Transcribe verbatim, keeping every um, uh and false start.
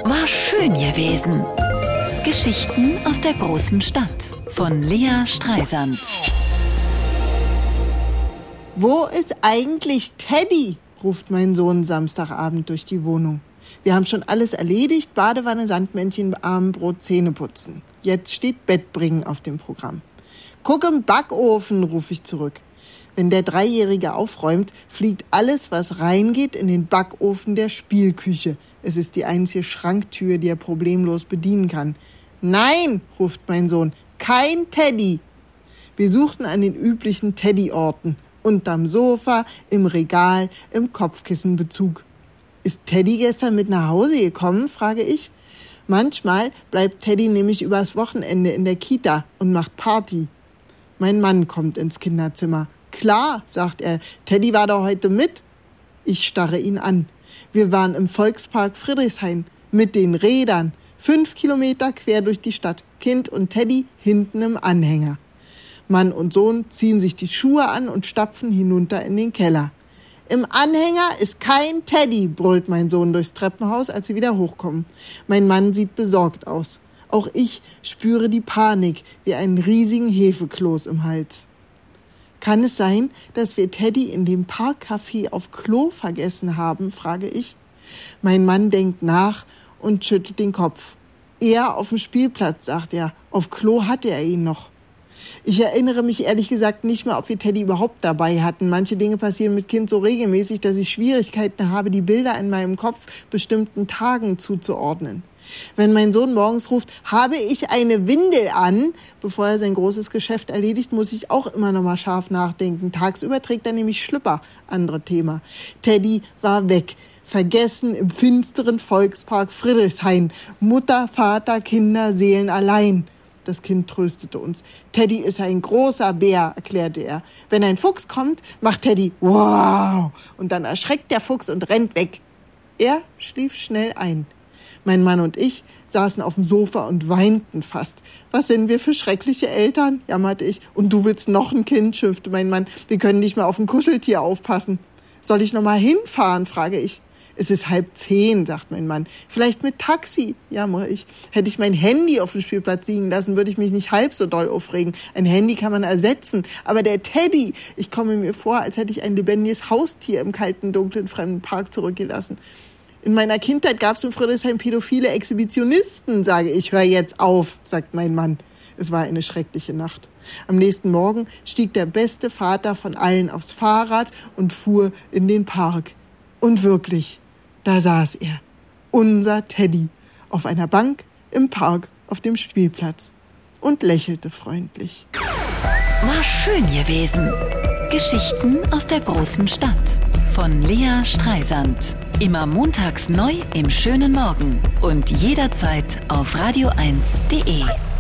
War schön gewesen. Geschichten aus der großen Stadt von Lea Streisand. Wo ist eigentlich Teddy? Ruft mein Sohn Samstagabend durch die Wohnung. Wir haben schon alles erledigt, Badewanne, Sandmännchen, Abendbrot, Zähneputzen. Jetzt steht Bettbringen auf dem Programm. Guck im Backofen, rufe ich zurück. Wenn der Dreijährige aufräumt, fliegt alles, was reingeht, in den Backofen der Spielküche. Es ist die einzige Schranktür, die er problemlos bedienen kann. Nein, ruft mein Sohn, kein Teddy. Wir suchten an den üblichen Teddy-Orten. Unterm Sofa, im Regal, im Kopfkissenbezug. Ist Teddy gestern mit nach Hause gekommen, frage ich. Manchmal bleibt Teddy nämlich übers Wochenende in der Kita und macht Party. Mein Mann kommt ins Kinderzimmer. Klar, sagt er, Teddy war doch heute mit. Ich starre ihn an. Wir waren im Volkspark Friedrichshain mit den Rädern. Fünf Kilometer quer durch die Stadt. Kind und Teddy hinten im Anhänger. Mann und Sohn ziehen sich die Schuhe an und stapfen hinunter in den Keller. Im Anhänger ist kein Teddy, brüllt mein Sohn durchs Treppenhaus, als sie wieder hochkommen. Mein Mann sieht besorgt aus. Auch ich spüre die Panik wie einen riesigen Hefekloß im Hals. Kann es sein, dass wir Teddy in dem Parkcafé auf Klo vergessen haben, frage ich. Mein Mann denkt nach und schüttelt den Kopf. Eher auf dem Spielplatz, sagt er. Auf Klo hatte er ihn noch. Ich erinnere mich ehrlich gesagt nicht mehr, ob wir Teddy überhaupt dabei hatten. Manche Dinge passieren mit Kind so regelmäßig, dass ich Schwierigkeiten habe, die Bilder in meinem Kopf bestimmten Tagen zuzuordnen. Wenn mein Sohn morgens ruft, habe ich eine Windel an, bevor er sein großes Geschäft erledigt, muss ich auch immer noch mal scharf nachdenken. Tagsüber trägt er nämlich Schlüpper, andere Thema. Teddy war weg. Vergessen im finsteren Volkspark Friedrichshain. Mutter, Vater, Kinder, Seelen allein. Das Kind tröstete uns. Teddy ist ein großer Bär, erklärte er. Wenn ein Fuchs kommt, macht Teddy wow. Und dann erschreckt der Fuchs und rennt weg. Er schlief schnell ein. Mein Mann und ich saßen auf dem Sofa und weinten fast. Was sind wir für schreckliche Eltern, jammerte ich. Und du willst noch ein Kind, schimpfte mein Mann. Wir können nicht mehr auf ein Kuscheltier aufpassen. Soll ich noch mal hinfahren, frage ich. Es ist halb zehn, sagt mein Mann. Vielleicht mit Taxi, jammere ich. Hätte ich mein Handy auf dem Spielplatz liegen lassen, würde ich mich nicht halb so doll aufregen. Ein Handy kann man ersetzen. Aber der Teddy, ich komme mir vor, als hätte ich ein lebendiges Haustier im kalten, dunklen, fremden Park zurückgelassen. In meiner Kindheit gab es in Friedrichshain pädophile Exhibitionisten, sage ich. Hör jetzt auf, sagt mein Mann. Es war eine schreckliche Nacht. Am nächsten Morgen stieg der beste Vater von allen aufs Fahrrad und fuhr in den Park. Und wirklich, da saß er, unser Teddy, auf einer Bank im Park auf dem Spielplatz und lächelte freundlich. War schön gewesen. Geschichten aus der großen Stadt von Lea Streisand. Immer montags neu im schönen Morgen und jederzeit auf radio eins punkt de.